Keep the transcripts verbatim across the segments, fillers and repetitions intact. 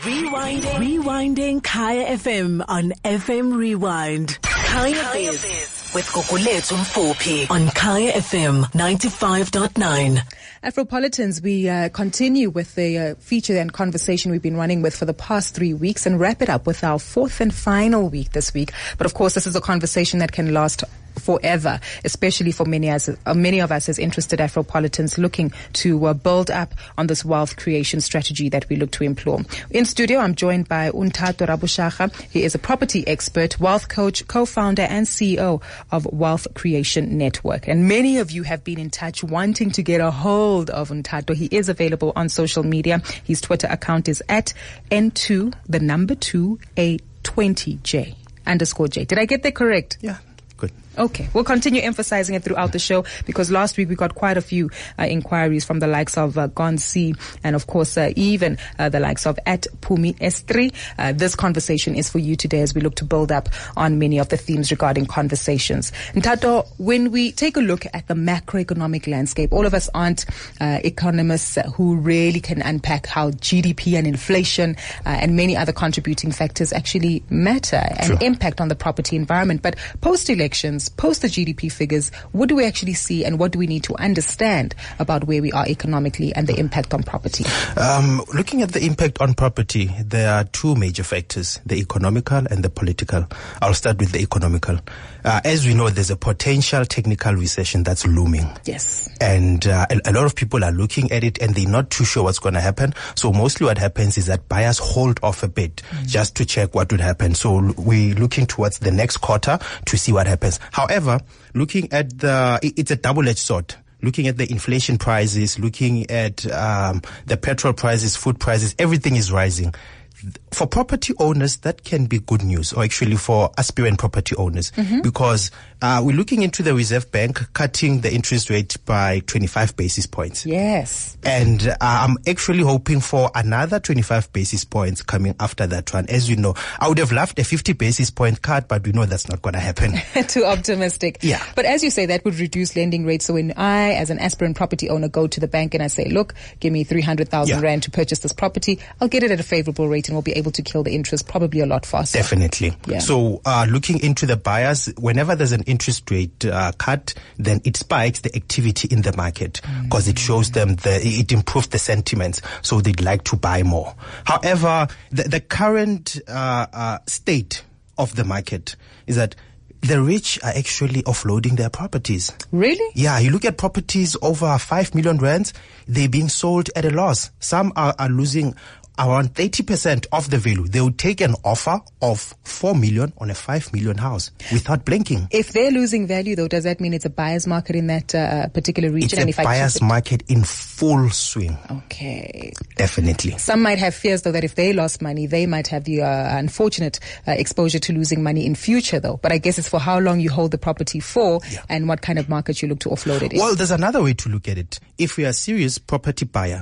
Rewinding. Rewinding Kaya F M on F M Rewind. Kaya, Kaya Biz with Gugulethu Mfuphi on Kaya F M ninety-five point nine. Afropolitans, we uh, continue with the uh, feature and conversation we've been running with for the past three weeks and wrap it up with our fourth and final week this week. But of course, this is a conversation that can last forever, especially for many as uh, many of us as interested Afropolitans looking to uh, build up on this wealth creation strategy that we look to employ. In studio, I'm joined by Unthato Rabushaka. He is a property expert, wealth coach, co-founder and C E O of Wealth Creation Network. And many of you have been in touch wanting to get a hold of Unthato. He is available on social media. His Twitter account is at N two, the number two, A twenty J underscore J. Did I get that correct? Yeah. Good. Okay, we'll continue emphasizing it throughout the show because last week we got quite a few uh, inquiries from the likes of uh, Gonsi and of course uh, even uh, the likes of at Pumi S three. Uh, this conversation is for you today as we look to build up on many of the themes regarding conversations. Unthato, when we take a look at the macroeconomic landscape, all of us aren't uh, economists who really can unpack how G D P and inflation uh, and many other contributing factors actually matter and Sure. impact on the property environment. But post-elections, post the G D P figures, what do we actually see and what do we need to understand about where we are economically and the impact on property? Um, looking at the impact on property, there are two major factors, the economical and the political. I'll start with the economical. Uh, as we know, there's a potential technical recession that's looming. Yes. And uh, a, a lot of people are looking at it and they're not too sure what's going to happen. So mostly what happens is that buyers hold off a bit mm. just to check what would happen. So we're looking towards the next quarter to see what happens. However, looking at the, it's a double-edged sword. Looking at the inflation prices, looking at um, the petrol prices, food prices, everything is rising. For property owners, that can be good news, or actually for aspirant property owners, mm-hmm. because uh, we're looking into the Reserve Bank cutting the interest rate by twenty-five basis points. Yes. And uh, I'm actually hoping for another twenty-five basis points coming after that one. As you know, I would have loved a fifty basis point cut, but we know that's not going to happen. Too optimistic. Yeah. But as you say, that would reduce lending rates. So when I, as an aspirant property owner, go to the bank and I say, look, give me three hundred thousand yeah. rand to purchase this property, I'll get it at a favorable rate and we'll be able to kill the interest probably a lot faster. Definitely. Yeah. So uh, looking into the buyers, whenever there's an interest rate uh, cut, then it spikes the activity in the market because mm. it shows them the, it improves the sentiments. So they'd like to buy more. However, the, the current uh, uh, state of the market is that the rich are actually offloading their properties. Really? Yeah, you look at properties over five million rands, they're being sold at a loss. Some are, are losing around thirty percent of the value. They would take an offer of four million on a five million house without blinking. If they're losing value though, does that mean it's a buyer's market in that uh, particular region? It's a and if buyer's I market in full swing. Okay. Definitely. Some might have fears though that if they lost money, they might have the uh, unfortunate uh, exposure to losing money in future though. But I guess it's for how long you hold the property for yeah. and what kind of market you look to offload it in. Well, there's another way to look at it. If you're a serious property buyer,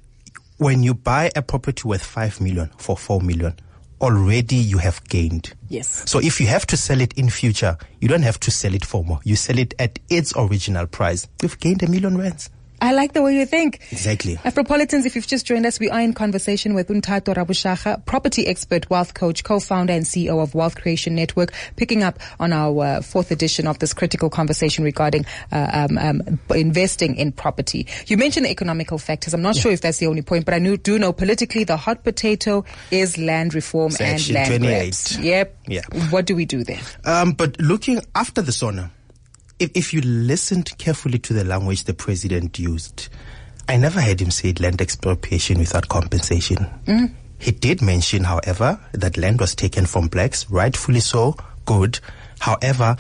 when you buy a property worth five million for four million, already you have gained. Yes. So if you have to sell it in future, you don't have to sell it for more. You sell it at its original price. You've gained a million rands. I like the way you think. Exactly. Afropolitans, if you've just joined us, we are in conversation with Unthato Rabushaka, property expert, wealth coach, co-founder and C E O of Wealth Creation Network, picking up on our uh, fourth edition of this critical conversation regarding uh, um, um, investing in property. You mentioned the economical factors. I'm not yeah. sure if that's the only point, but I knew, do know politically the hot potato is land reform Section and land twenty-eight. grabs. Yep. Yeah. What do we do there? Um, but looking after the sauna, If, if you listened carefully to the language the president used, I never heard him say land expropriation without compensation. Mm. He did mention, however, that land was taken from blacks, rightfully so, good. However,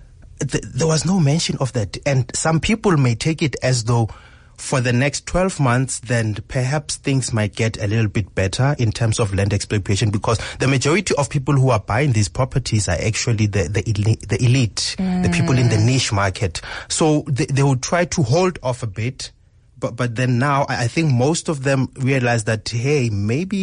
th- there was no mention of that. And some people may take it as though for the next twelve months, then perhaps things might get a little bit better in terms of land expropriation, because the majority of people who are buying these properties are actually the, the, elite, the elite, mm. the people in the niche market. So they, they would try to hold off a bit. But, but then now I think most of them realize that, hey, maybe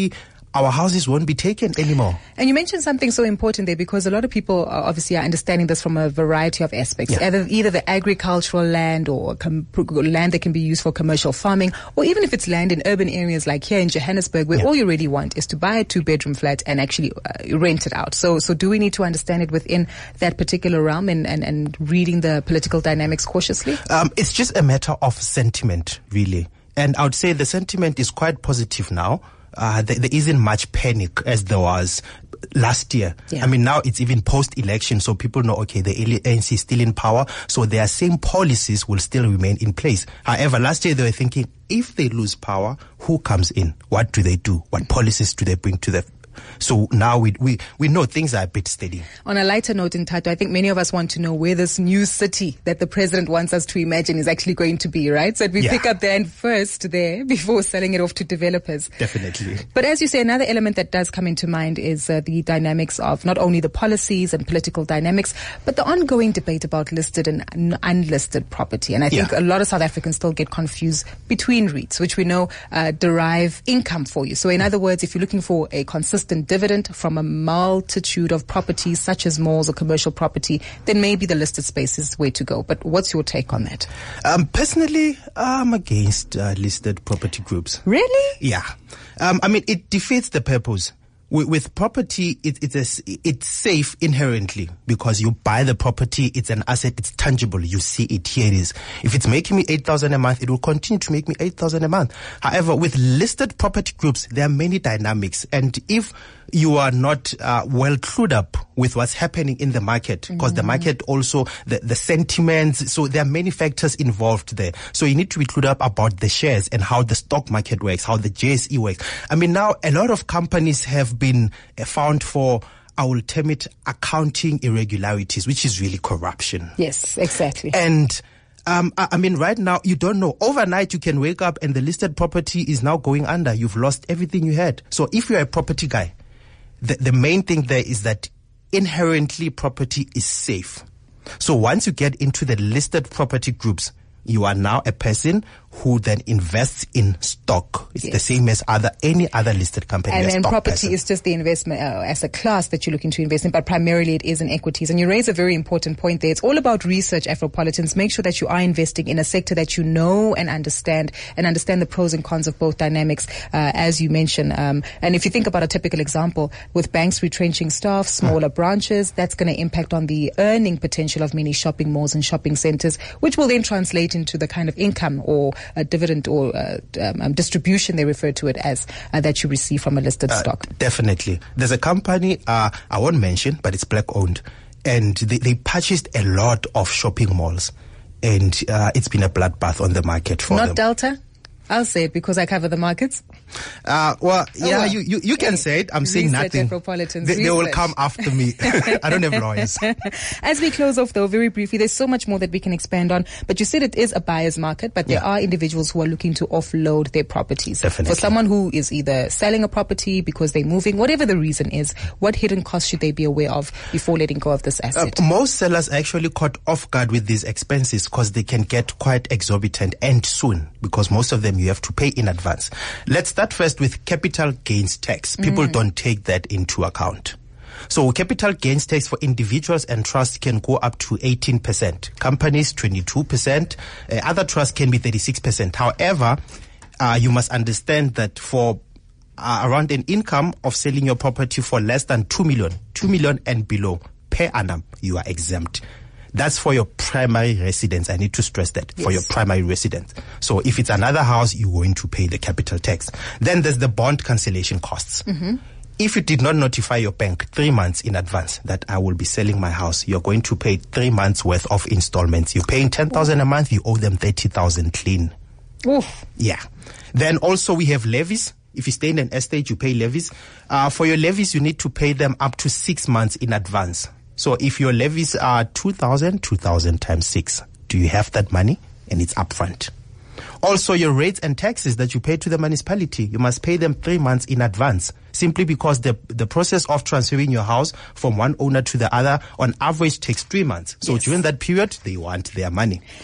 our houses won't be taken anymore. And you mentioned something so important there, because a lot of people are obviously are understanding this from a variety of aspects. Yeah. Either, either the agricultural land or com- land that can be used for commercial farming, or even if it's land in urban areas like here in Johannesburg, where Yeah. all you really want is to buy a two-bedroom flat and actually uh, rent it out. So, so do we need to understand it within that particular realm and, and, and reading the political dynamics cautiously? Um, it's just a matter of sentiment, really. And I would say the sentiment is quite positive now. Uh, there, there isn't much panic as there was last year. Yeah. I mean, now it's even post-election, so people know, okay, the A N C is still in power, so their same policies will still remain in place. However, last year they were thinking, if they lose power, who comes in? What do they do? What policies do they bring to the... So now we, we, we know things are a bit steady. On a lighter note, in Tato, I think many of us want to know where this new city that the president wants us to imagine is actually going to be, right? So that we Yeah. pick up the end first there before selling it off to developers. Definitely. But as you say, another element that does come into mind is uh, the dynamics of not only the policies and political dynamics, but the ongoing debate about listed and un- unlisted property. And I think Yeah. a lot of South Africans still get confused between REITs, which we know uh, derive income for you. So in other words, if you're looking for a consistent dividend from a multitude of properties such as malls or commercial property, then maybe the listed space is where to go. But what's your take on that? Um, personally, I'm against uh, listed property groups. Really? Yeah. Um, I mean, it defeats the purpose. With, with property, it, it's a, it's safe inherently because you buy the property, it's an asset, it's tangible. You see it, here it is. If it's making me eight thousand a month, it will continue to make me eight thousand a month. However, with listed property groups, there are many dynamics. And if you are not uh, well clued up with what's happening in the market, because mm-hmm. the market also, the, the sentiments, so there are many factors involved there. So you need to be clued up about the shares and how the stock market works, how the J S E works. I mean, now a lot of companies have been uh, found for, I will term it, accounting irregularities, which is really corruption. Yes, exactly. And Um, I, I mean, right now, you don't know. Overnight, you can wake up and the listed property is now going under. You've lost everything you had. So if you're a property guy, the, the main thing there is that inherently property is safe. So once you get into the listed property groups, you are now a person who then invests in stock. It's yes. the same as other any other listed company. And then property person. is just the investment uh, as a class that you're looking to invest in, but primarily it is in equities. And you raise a very important point there. It's all about research, Afropolitans. Make sure that you are investing in a sector that you know and understand, and understand the pros and cons of both dynamics, uh, as you mentioned. Um, and if you think about a typical example, with banks retrenching staff, smaller mm. branches, that's going to impact on the earning potential of many shopping malls and shopping centers, which will then translate into the kind of income or a dividend or uh, um, distribution, they refer to it as, uh, that you receive from a listed uh, stock. Definitely. There's a company, uh, I won't mention, but it's black owned, and they, they purchased a lot of shopping malls, and uh, it's been a bloodbath on the market for Not them. Delta? I'll say it because I cover the markets. Uh, well, yeah, oh, well. You, you, you can say it. I'm saying nothing. They, they will come after me. I don't have lawyers. As we close off, though, very briefly, there's so much more that we can expand on. But you said it is a buyer's market, but there yeah. are individuals who are looking to offload their properties. Definitely. For someone who is either selling a property because they're moving, whatever the reason is, what hidden costs should they be aware of before letting go of this asset? Uh, most sellers are actually caught off guard with these expenses because they can get quite exorbitant and soon, because most of them you have to pay in advance. Let's start first with capital gains tax. People mm. don't take that into account. So capital gains tax for individuals and trusts can go up to eighteen percent. Companies, twenty-two percent. Uh, other trusts can be thirty-six percent. However, uh, you must understand that for uh, around an income of selling your property for less than two million, two million and below per annum, you are exempt. That's for your primary residence. I need to stress that. Yes. For your primary residence. So if it's another house, you're going to pay the capital tax. Then there's the bond cancellation costs. Mm-hmm. If you did not notify your bank three months in advance that I will be selling my house, you're going to pay three months worth of installments. You're paying ten thousand a month, you owe them thirty thousand clean. Oof. Yeah. Then also we have levies. If you stay in an estate, you pay levies. Uh, for your levies, you need to pay them up to six months in advance. So if your levies are two thousand, two thousand times six, do you have that money? And it's upfront. Also, your rates and taxes that you pay to the municipality, you must pay them three months in advance, simply because the the process of transferring your house from one owner to the other on average takes three months. So yes. During that period, they want their money.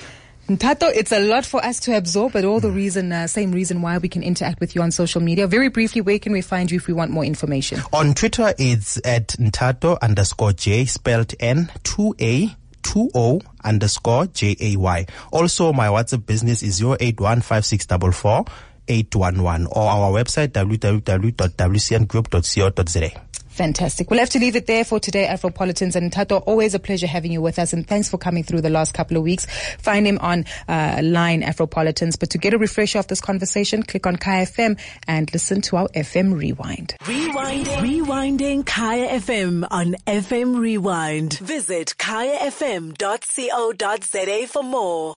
Ntato, it's a lot for us to absorb, but all the reason, uh, same reason why we can interact with you on social media. Very briefly, where can we find you if we want more information? On Twitter, it's at Ntato underscore J, spelled N two A two O underscore J A Y. Also, my WhatsApp business is zero eight one five six four four eight one one, or our website w w w dot w c n group dot co dot z a. Fantastic. We'll have to leave it there for today, Afropolitans. And Ntato, always a pleasure having you with us. And thanks for coming through the last couple of weeks. Find him on uh, line Afropolitans. But to get a refresher of this conversation, click on Kaya F M and listen to our F M Rewind. Rewinding, Rewinding Kaya F M on F M Rewind. Visit kaya f m dot co dot z a for more.